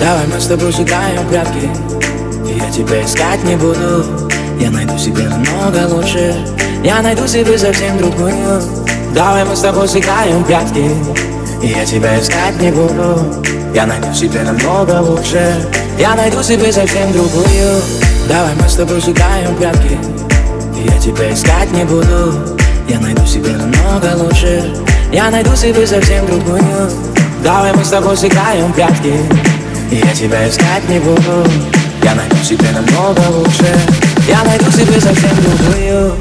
Давай мы с тобой сыграем в прятки, и я тебя искать не буду. Я найду себе намного лучше, я найду себе совсем другую. Давай мы с тобой сыграем в прятки, и я тебя искать не буду. Я найду себе намного лучше, я найду себе совсем другую. Давай мы с тобой сыграем в прятки, и я тебя искать не буду. Я найду себе намного лучше, я найду себе совсем другую. Давай мы с тобой сыграем в прятки, и я тебя искать не буду. Я найду себе намного лучше, я найду себе совсем другую.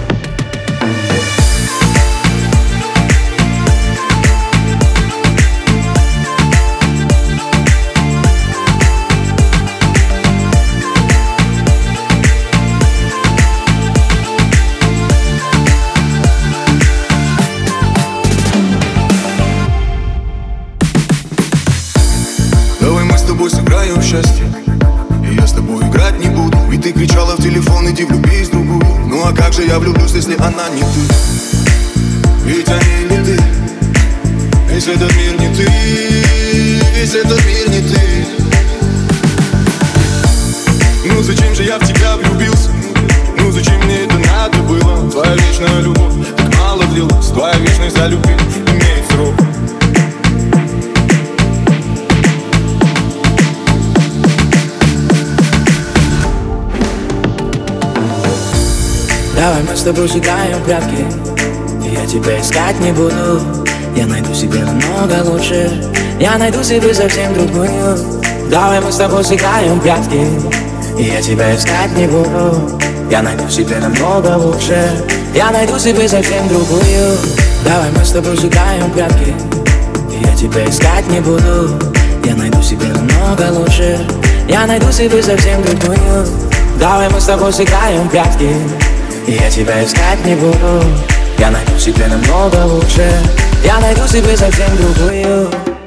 Давай мы с тобой сыграем в счастье, и я с тобой играть не буду. Ведь ты кричала в телефон: иди влюбись в другую. Ну а как же я влюблюсь, если она не ты? Ведь о ней не ты. Весь этот мир не ты, весь этот мир не ты. Ну зачем же я в тебя влюбился? Ну зачем мне это надо было? Твоя вечная любовь так мало длилась. Твоя вечность за любви имеет срок. Давай мы с тобой сыграем в прятки, и я тебя искать не буду. Я найду себе намного лучше, я найду себе совсем другую. Давай мы с тобой сыграем в прятки, и я тебя искать не буду. Я найду себе намного лучше, я найду себе совсем другую. Давай мы с тобой сыграем в прятки, и я тебя искать не буду. Я найду себе намного лучше, я найду себе совсем другую. Давай мы с тобой сыграем в прятки, и я тебя искать не буду. Я найду себе намного лучше, я найду себе совсем другую.